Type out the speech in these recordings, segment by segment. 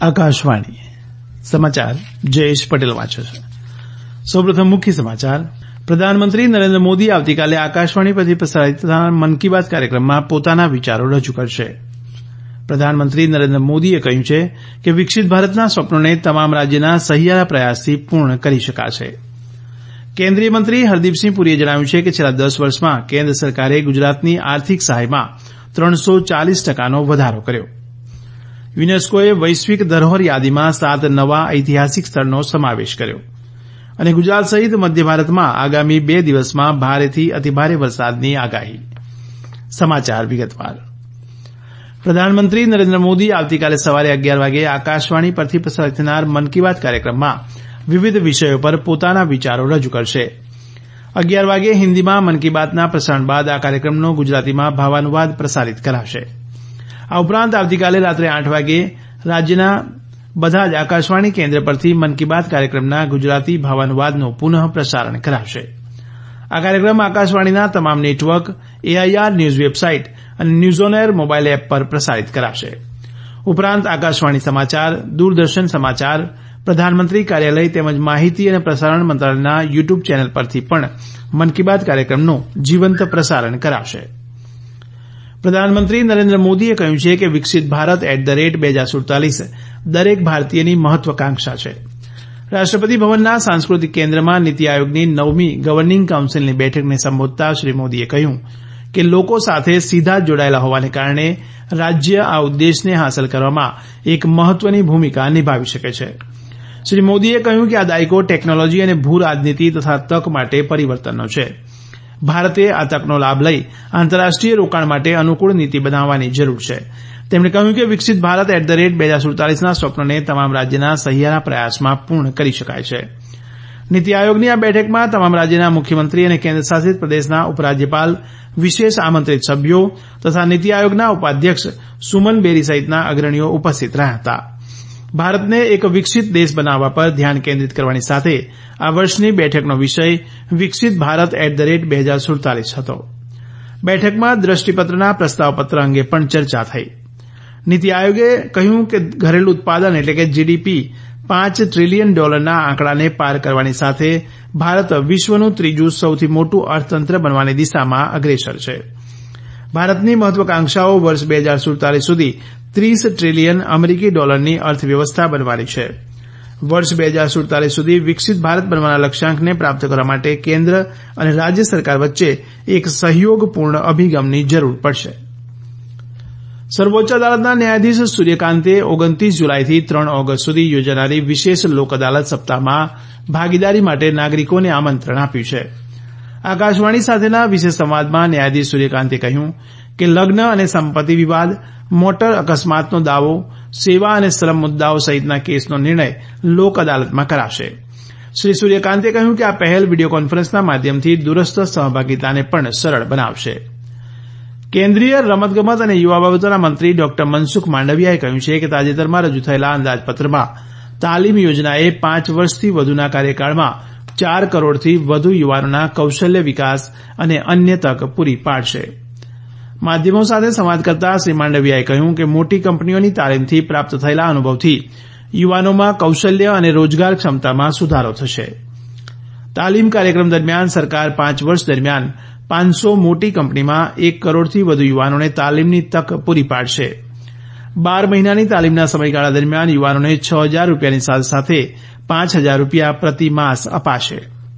આકાશવાણી સમાચાર જયેશ પટેલ વાંચે છે. સૌપ્રથમ મુખ્ય સમાચાર. પ્રધાનમંત્રી નરેન્દ્ર મોદી આવતીકાલે આકાશવાણી પરથી પ્રસારિત થનાર મન કી બાત કાર્યક્રમમાં પોતાના વિચારો રજૂ કરશે. પ્રધાનમંત્રી નરેન્દ્ર મોદીએ કહ્યું છે કે વિકસિત ભારતના સ્વપ્નને તમામ રાજ્યના સહિયારા પ્રયાસથી પૂર્ણ કરી શકાશે. કેન્દ્રીય મંત્રી હરદીપસિંહ પુરીએ જણાવ્યું છે કે છેલ્લા 10 વર્ષમાં કેન્દ્ર સરકારે ગુજરાતની આર્થિક સહાયમાં 340%નો વધારો કર્યો. યુનેસ્કોએ વૈશ્વિક ધરોહર યાદીમાં 7 નવા ઐતિહાસિક સ્થળનો સમાવેશ કર્યો અને ગુજરાત સહિત મધ્ય ભારતમાં આગામી 2 દિવસમાં ભારેથી અતિભારે વરસાદની આગાહી. સમાચાર વિગતવાર. પ્રધાનમંત્રી નરેન્દ્ર મોદી આવતીકાલે સવારે 11 વાગે આકાશવાણી પરથી પ્રસારિત થનાર મન કી બાત કાર્યક્રમમાં વિવિધ વિષયો પર પોતાના વિચારો રજૂ કરશે. 11 વાગે હિન્દીમાં મન કી બાતના પ્રસારણ બાદ આ કાર્યક્રમનો ગુજરાતીમાં ભાવાનુવાદ પ્રસારિત કરાશે. આ ઉપરાંત આવતીકાલે રાત્રે 8 વાગે રાજ્યના બધા જ આકાશવાણી કેન્દ્ર પરથી મન કી બાત કાર્યક્રમના ગુજરાતી ભાવાનુવાદનું પુનઃ પ્રસારણ કરાશે. આ કાર્યક્રમ આકાશવાણીના તમામ નેટવર્ક, AIR ન્યૂઝ વેબસાઇટ અને news on air mobile app પર પ્રસારિત કરાશે. ઉપરાંત આકાશવાણી સમાચાર, દૂરદર્શન સમાચાર, પ્રધાનમંત્રી કાર્યાલય તેમજ માહિતી અને પ્રસારણ મંત્રાલયના યુટ્યુબ ચેનલ પરથી પણ મન કી બાત કાર્યક્રમનું જીવંત પ્રસારણ કરાશે. પ્રધાનમંત્રી નરેન્દ્ર મોદીએ કહ્યું છે કે વિકસિત ભારત @2047 દરેક ભારતીયની મહત્વાકાંક્ષા છે. રાષ્ટ્રપતિ ભવનના સાંસ્કૃતિક કેન્દ્રમાં નીતિ આયોગની 9મી ગવર્નિંગ કાઉન્સિલની બેઠકને સંબોધતા શ્રી મોદીએ કહ્યું કે લોકો સાથે સીધા જોડાયેલા હોવાને કારણે રાજ્ય આ ઉદ્દેશને હાંસલ કરવામાં એક મહત્વની ભૂમિકા નિભાવી શકે છે. શ્રી મોદીએ કહ્યું કે આ દાયકો ટેકનોલોજી અને ભૂ રાજનીતિ તથા તક માટે પરિવર્તનનો છે. ભારતે આ તકનો લાભ લઈ આંતરરાષ્ટ્રીય રોકાણ માટે અનુકૂળ નીતિ બનાવવાની જરૂર છે. તેમણે કહ્યું કે વિકસિત ભારત @2047ના સ્વપ્નને તમામ રાજ્યના સહિયારા પ્રયાસમાં પૂર્ણ કરી શકાય છે. નીતિ આયોગની આ બેઠકમાં તમામ રાજ્યના મુખ્યમંત્રી અને કેન્દ્રશાસિત પ્રદેશના ઉપરાજ્યપાલ, વિશેષ આમંત્રિત સભ્યો તથા નીતિ આયોગના ઉપાધ્યક્ષ સુમન બેરી સહિતના અગ્રણીઓ ઉપસ્થિત રહ્યા હતા. ભારતને એક વિકસિત દેશ બનાવવા પર ધ્યાન કેન્દ્રિત કરવાની સાથે આ વર્ષની બેઠકનો વિષય વિકસિત ભારત @2047 હતો. બેઠકમાં દ્રષ્ટિપત્રના પ્રસ્તાવપત્ર અંગે પણ ચર્ચા થઈ. નીતિ આયોગે કહ્યું કે ઘરેલું ઉત્પાદન એટલે કે GDP $5 ટ્રિલિયન આંકડાને પાર કરવાની સાથે ભારત વિશ્વનું ત્રીજું સૌથી મોટું અર્થતંત્ર બનવાની દિશામાં અગ્રેસર છે. ભારતની મહત્વાકાંક્ષાઓ વર્ષ 2047 સુધી $30 ટ્રિલિયન અમેરિકી અર્થવ્યવસ્થા બનવાની છે. વર્ષ 2047 સુધી વિકસિત ભારત બનવાના લક્ષ્યાંકને પ્રાપ્ત કરવા માટે કેન્દ્ર અને રાજ્ય સરકાર વચ્ચે એક સહયોગપૂર્ણ અભિગમની જરૂર પડશે. સર્વોચ્ચ અદાલતના ન્યાયાધીશ સૂર્યકાંતે 29 જુલાઈથી 3 ઓગસ્ટ સુધી યોજાનારી વિશેષ લોક અદાલત સપ્તાહમાં ભાગીદારી માટે નાગરિકોને આમંત્રણ આપ્યું છે. આકાશવાણી સાથેના વિશેષ સંવાદમાં ન્યાયાધીશ સૂર્યકાંતે કહ્યું કે લગ્ન અને સંપત્તિ વિવાદ, મોટર અકસ્માતનો દાવો, સેવા અને શ્રમ મુદ્દાઓ સહિતના કેસનો નિર્ણય લોક અદાલતમાં કરાશે. શ્રી સૂર્યકાંતે કહ્યું કે આ પહેલ વીડિયો કોન્ફરન્સના માધ્યમથી દૂરસ્થ સહભાગિતાને પણ સરળ બનાવશે. કેન્દ્રીય રમતગમત અને યુવા બાબતોના મંત્રી ડોક્ટર મનસુખ માંડવિયાએ કહ્યું છે કે તાજેતરમાં રજૂ થયેલા અંદાજપત્રમાં તાલીમ યોજનાએ 5 વર્ષથી વધુના કાર્યકાળમાં 4 કરોડથી વધુ યુવાનોના કૌશલ્ય વિકાસ અને અન્ય તક પૂરી પાડશે. માધ્યમો સાથે સંવાદ કરતા શ્રી માંડવિયાએ કહ્યું કે મોટી કંપનીઓની તાલીમથી પ્રાપ્ત થયેલા અનુભવથી યુવાનોમાં કૌશલ્ય અને રોજગાર ક્ષમતામાં સુધારો થશે. તાલીમ કાર્યક્રમ દરમિયાન સરકાર 5 વર્ષ દરમિયાન 500 મોટી કંપનીમાં 1 કરોડથી વધુ યુવાનોને તાલીમની તક પૂરી પાડશે. 12 મહિનાની તાલીમના સમયગાળા દરમિયાન યુવાનોને $6,000ની સાથે સાથે $5,000 પ્રતિ માસ અપાશે.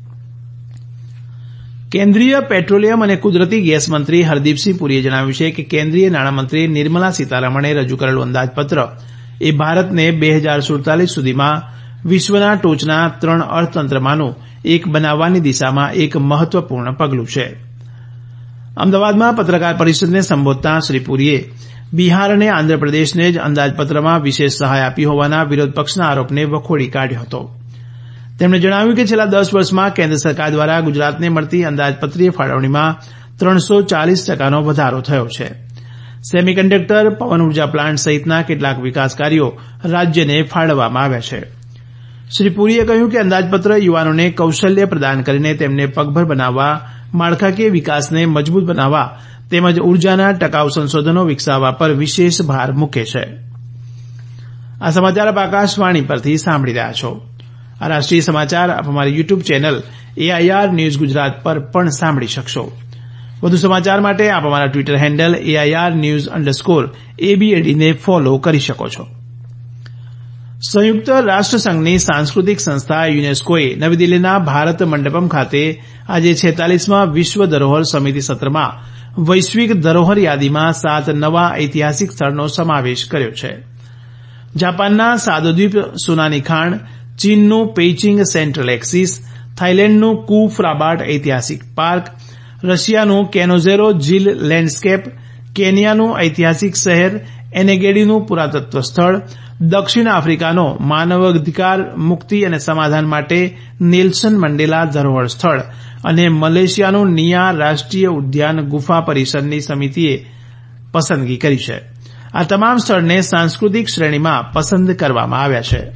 કેન્દ્રીય પેટ્રોલિયમ અને કુદરતી ગેસ મંત્રી હરદીપસિંહ પુરીએ જણાવ્યું છે કે કેન્દ્રીય નાણામંત્રી નિર્મલા સીતારમણે રજૂ કરેલું અંદાજપત્ર એ ભારતને 2047 સુધીમાં વિશ્વના ટોચના 3 અર્થતંત્રમાંનું એક બનાવવાની દિશામાં એક મહત્વપૂર્ણ પગલું છે. અમદાવાદમાં પત્રકાર પરિષદને સંબોધતા શ્રી પુરીએ બિહાર અને આંધ્રપ્રદેશને જ અંદાજપત્રમાં વિશેષ સહાય આપી હોવાના વિરોધપક્ષના આરોપને વખોડી કાઢ્યો હતો. તેમણે જણાવ્યું કે છેલ્લા 10 વર્ષમાં કેન્દ્ર સરકાર દ્વારા ગુજરાતને મળતી અંદાજપત્રીય ફાળવણીમાં 340%નો વધારો થયો છે. સેમિકન્ડક્ટર, પવન ઉર્જા પ્લાન્ટ સહિતના કેટલાક વિકાસ કાર્યો રાજ્યને ફાળવવામાં આવ્યા છે. શ્રી પુરીએ કહ્યું કે અંદાજપત્ર યુવાનોને કૌશલ્ય પ્રદાન કરીને તેમને પગભર બનાવવા, માળખાકીય વિકાસને મજબૂત બનાવવા તેમજ ઉર્જાના ટકાઉ સંશોધનો વિકસાવવા પર વિશેષ ભાર મૂકે છે. આ સમાચાર આપ આકાશવાણી પરથી સાંભળી રહ્યા છો. આ રાષ્ટ્રીય સમાચાર આપ અમારી YouTube channel AIR news Gujarat પર પણ સાંભળી શકશો. વધુ સમાચાર માટે આપ અમારા ટ્વિટર હેન્ડલ AIR_ABAD ને ફોલો કરી શકો છો. સંયુક્ત રાષ્ટ્રસંઘની સાંસ્કૃતિક સંસ્થા યુનેસ્કોએ નવી દિલ્હીના ભારત મંડપમ ખાતે આજે 46મા વિશ્વ ધરોહર સમિતિ સત્રમાં વૈશ્વિક ધરોહર યાદીમાં 7 નવા ઐતિહાસિક સ્થળનો સમાવેશ કર્યો છે. જાપાનના સાદોદ્વીપ સુનાની ખાણ, ચીનનું પેઇચિંગ સેન્ટ્રલ એક્સિસ, થાઇલેન્ડનું કુ ફ્રાબાટ ઐતિહાસિક પાર્ક, રશિયાનું કેનોઝેરો ઝીલ લેન્ડસ્કેપ, કેન્યાનું ઐતિહાસિક શહેર એનેગેડીનું પુરાતત્વ સ્થળ, દક્ષિણ આફ્રિકાનો માનવાધિકાર મુક્તિ અને સમાધાન માટે નેલ્સન મંડેલા ધરોહર સ્થળ અને મલેશિયાનું નિયા રાષ્ટ્રીય ઉદ્યાન ગુફા પરિસરની સમિતિએ પસંદગી કરી છે. આ તમામ સ્થળને સાંસ્કૃતિક શ્રેણીમાં પસંદ કરવામાં આવ્યા છે.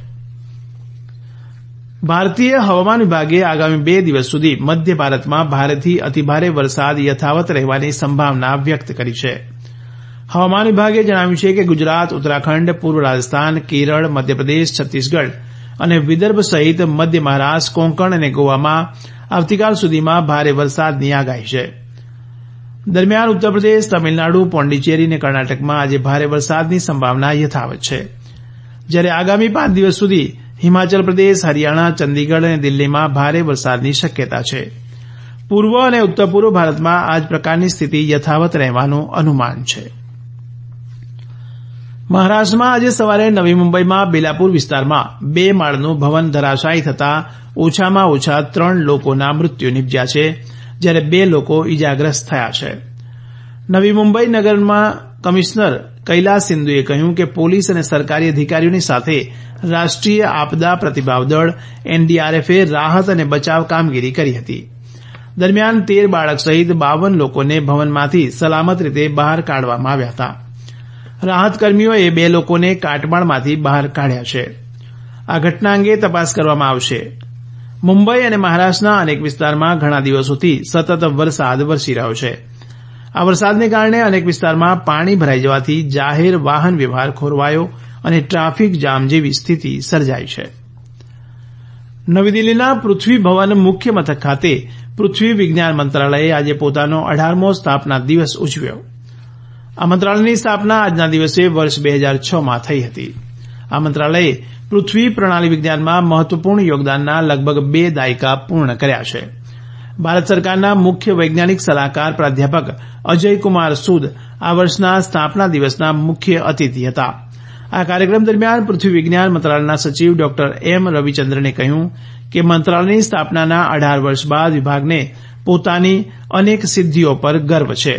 ભારતીય હવામાન વિભાગે આગામી 2 દિવસ સુધી મધ્ય ભારતમાં ભારેથી અતિભારે વરસાદ યથાવત રહેવાની સંભાવના વ્યક્ત કરી છે. હવામાન વિભાગે જણાવ્યું છે કે ગુજરાત, ઉત્તરાખંડ, પૂર્વ રાજસ્થાન, કેરળ, મધ્યપ્રદેશ, છત્તીસગઢ અને વિદર્ભ સહિત મધ્ય મહારાષ્ટ્ર, કોંકણ અને ગોવામાં આવતીકાલ સુધીમાં ભારે વરસાદની આગાહી છે. દરમિયાન ઉત્તરપ્રદેશ, તમિલનાડુ, પોંડિચેરી અને કર્ણાટકમાં આજે ભારે વરસાદની સંભાવના યથાવત છે. જ્યારે આગામી 5 દિવસ સુધી હિમાચલ પ્રદેશ, હરિયાણા, ચંદીગઢ અને દિલ્હીમાં ભારે વરસાદની શક્યતા છે. પૂર્વ અને ઉત્તર પૂર્વ ભારતમાં આ જ પ્રકારની સ્થિતિ યથાવત રહેવાનું અનુમાન છે. મહારાષ્ટ્રમાં આજે સવારે નવી મુંબઈમાં બેલાપુર વિસ્તારમાં 2 માળનું ભવન ધરાશાયી થતાં ઓછામાં ઓછા 3 લોકોના મૃત્યુ નિપજ્યા છે, જ્યારે 2 લોકો ઇજાગ્રસ્ત થયા છે. નવી મુંબઈ નગરમાં કમિશનર કૈલાસ સિંધુએ કહ્યું કે પોલીસ અને સરકારી અધિકારીઓની સાથે રાષ્ટ્રીય આપદા પ્રતિભાવ દળ NDRFએ રાહત અને બચાવ કામગીરી કરી હતી. દરમિયાન 13 બાળક સહિત 52 લોકોને ભવનમાંથી સલામત રીતે બહાર કાઢવામાં આવ્યા હતા. રાહત કર્મીઓએ 2 લોકોને કાટમાળમાંથી બહાર કાઢ્યા છે. આ ઘટના અંગે તપાસ કરવામાં આવશે. મુંબઈ અને મહારાષ્ટ્રના અનેક વિસ્તારમાં ઘણા દિવસોથી સતત વરસાદ વરસી રહ્યો છે. આ વરસાદને કારણે અનેક વિસ્તારમાં પાણી ભરાઈ જવાથી જાહેર વાહન વ્યવહાર ખોરવાયો અને ટ્રાફિક જામ જેવી સ્થિતિ સર્જાઈ છે. નવી દિલ્હીના પૃથ્વી ભવન મુખ્ય મથક ખાતે પૃથ્વી વિજ્ઞાન મંત્રાલયે આજે પોતાનો 18મો સ્થાપના દિવસ ઉજવ્યો. આ મંત્રાલયની સ્થાપના આજના દિવસે વર્ષ 2006માં થઈ હતી. આ મંત્રાલયે પૃથ્વી પ્રણાલી વિજ્ઞાનમાં મહત્વપૂર્ણ યોગદાનના લગભગ 2 દાયકા પૂર્ણ કર્યા છે. ભારત સરકારના મુખ્ય વૈજ્ઞાનિક સલાહકાર પ્રાધ્યાપક અજયકુમાર સૂદ આ વર્ષના સ્થાપના દિવસના મુખ્ય અતિથિ હતા. આ કાર્યક્રમ દરમિયાન પૃથ્વી વિજ્ઞાન મંત્રાલયના સચિવ ડોક્ટર M. રવિચંદ્રને કહ્યું કે મંત્રાલયની સ્થાપનાના 18 વર્ષ બાદ વિભાગને પોતાની અનેક સિદ્ધિઓ પર ગર્વ છે.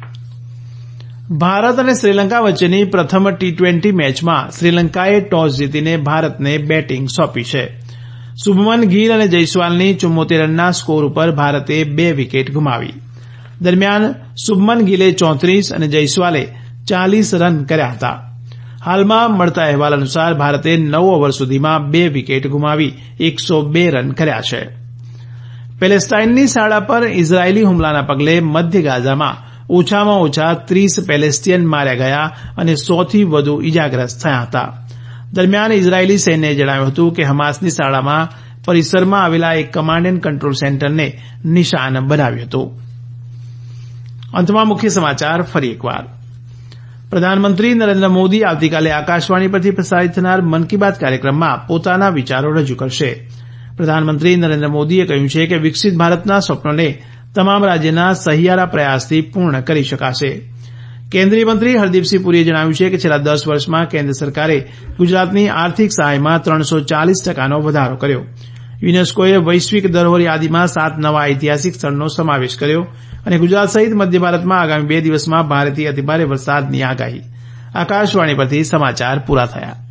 ભારત અને શ્રીલંકા વચ્ચેની પ્રથમ T20 મેચમાં શ્રીલંકાએ ટોસ જીતીને ભારતને બેટિંગ સોંપી છે. શુભમન ગિલ અને જયસ્વાલની 74 રનના સ્કોર ઉપર ભારતે 2 વિકેટ ગુમાવી. દરમિયાન શુભમન ગિલે 34 અને જયસ્વાલે 40 રન કર્યા હતા. હાલમાં મળતા અહેવાલ અનુસાર ભારતે 9 ઓવર સુધીમાં 2 વિકેટ ગુમાવી 102 રન કર્યા છે. પેલેસ્ટાઇનની શાળા પર ઇઝરાયેલી હુમલાના પગલે મધ્ય ગાઝામાં ઓછામાં ઓછા 30 પેલેસ્ટિયન માર્યા ગયા અને 100થી વધુ ઇજાગ્રસ્ત થયા હતા. દરમિયાન ઇઝરાયેલી સૈન્યએ જણાવ્યું હતું કે હમાસની શાળામાં પરિસરમાં આવેલા એક કમાન્ડ એન્ડ કંટ્રોલ સેન્ટરને નિશાન બનાવ્યું હતું. અંતમાં મુખ્ય સમાચાર ફરી એકવાર. પ્રધાનમંત્રી નરેન્દ્ર મોદી આવતીકાલે આકાશવાણી પરથી પ્રસારિત થનાર મન કી બાત કાર્યક્રમમાં પોતાના વિચારો રજૂ કરશે. પ્રધાનમંત્રી નરેન્દ્ર મોદીએ કહ્યું છે કે વિકસિત ભારતના સ્વપ્નને તમામ રાજ્યના સહિયારા પ્રયાસથી પૂર્ણ કરી શકાશે. કેન્દ્રીય મંત્રી હરદીપસિંહ પુરીએ જણાવ્યું છે કે છેલ્લા 10 વર્ષમાં કેન્દ્ર સરકારે ગુજરાતની આર્થિક સહાયમાં 340%નો વધારો કર્યો. યુનેસ્કોએ વૈશ્વિક ધરોહર યાદીમાં 7 નવા ઐતિહાસિક સ્થળનો સમાવેશ કર્યો અને ગુજરાત સહિત મધ્ય ભારતમાં આગામી 2 દિવસમાં ભારેથી અતિભારે વરસાદની આગાહી. આકાશવાણી પરથી સમાચાર પૂરા થયા.